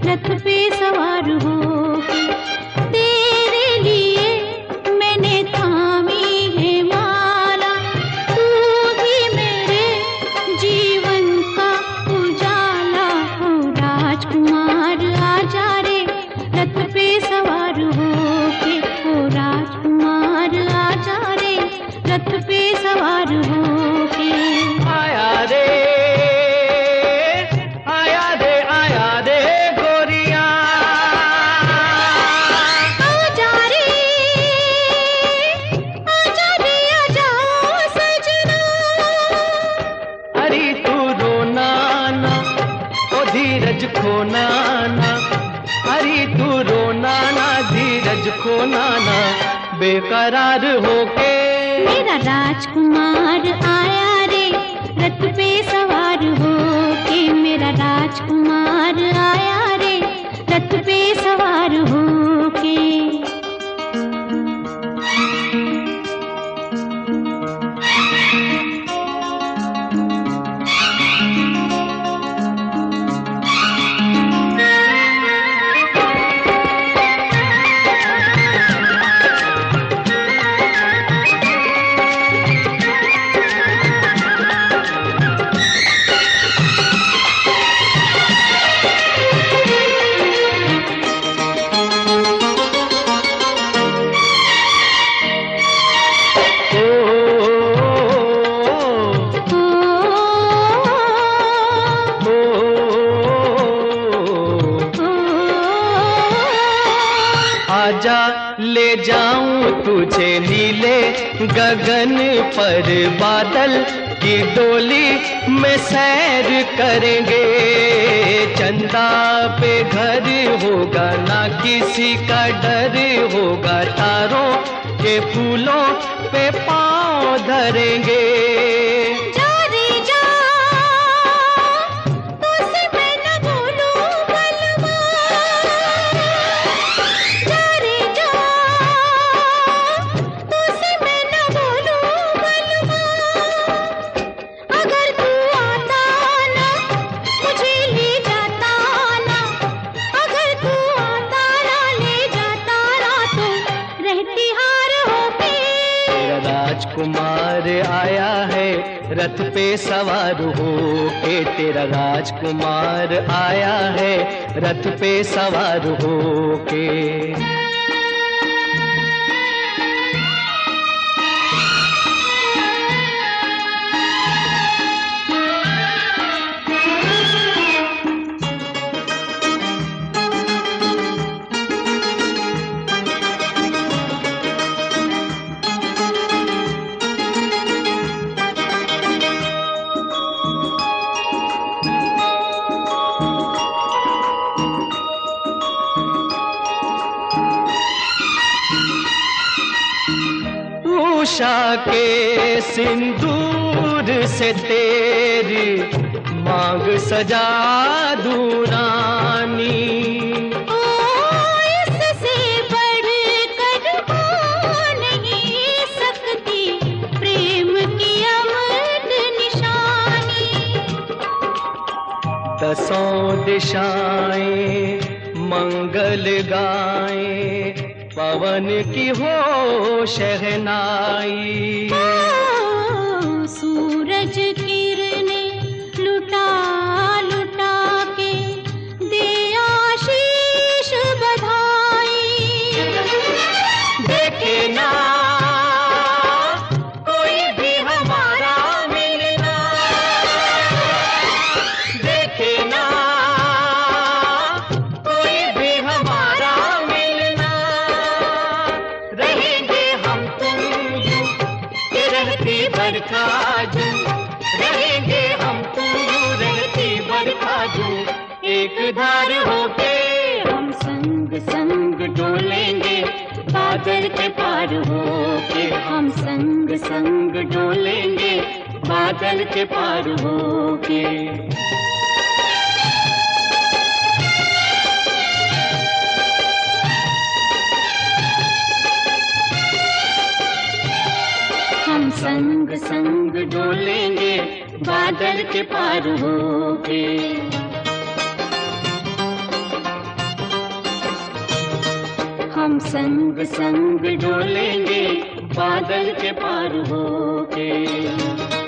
रथ पे सवार होके। तेरे लिए मैंने थामी है माला, तू ही मेरे जीवन का उजाला। ओ राजकुमार आजा रे रथ पे सवार होके। ओ राजकुमार आजा रे रथ पे सवार होके। आया रे आया रे आया रे गोरिया, आजा रे आजा सजना। अरे तू रोना ना, ओ धीरज खोना ना। अरे तू रोना ना, धीरज खोना ना, बेकरार होके। मेरा राजकुमार आया रे रथ पे सवार होके। मेरा राजकुमार आया रे रथ पे सवार होके। आजा ले जाऊं तुझे नीले गगन पर, बादल की डोली में सैर करेंगे। चंदा पे घर होगा ना किसी का डर होगा, तारों के फूलों पे पाँव धरेंगे। राजकुमार आया है रथ पे सवार होके। तेरा राजकुमार आया है रथ पे सवार होके। उषा के सिंदूर से तेरी मांग सजा दूं रानी। ओ इससे बढ़कर हो नहीं सकती प्रेम की अमर निशानी। दसों दिशाएं मंगल गाएं, पवन की हो शहनाई। सूरज किरणें लुटा लुटा के दे आशीष बधाई। देखे ना कोई भी हमारा मिलना, देखे ना कोई भी हमारा मिलना। रहेंगे हम तुम यूं के रहती बरखा जूं, रहेंगे हम तुम यूं रहती बरखा जूं। एक धार होके हम संग संग डोलेंगे बादल के पार होके। हम संग संग डोलेंगे बादल के पार होके। हम संग संग डोलेंगे बादल के पार होके। हम संग संग डोलेंगे बादल के पार होके।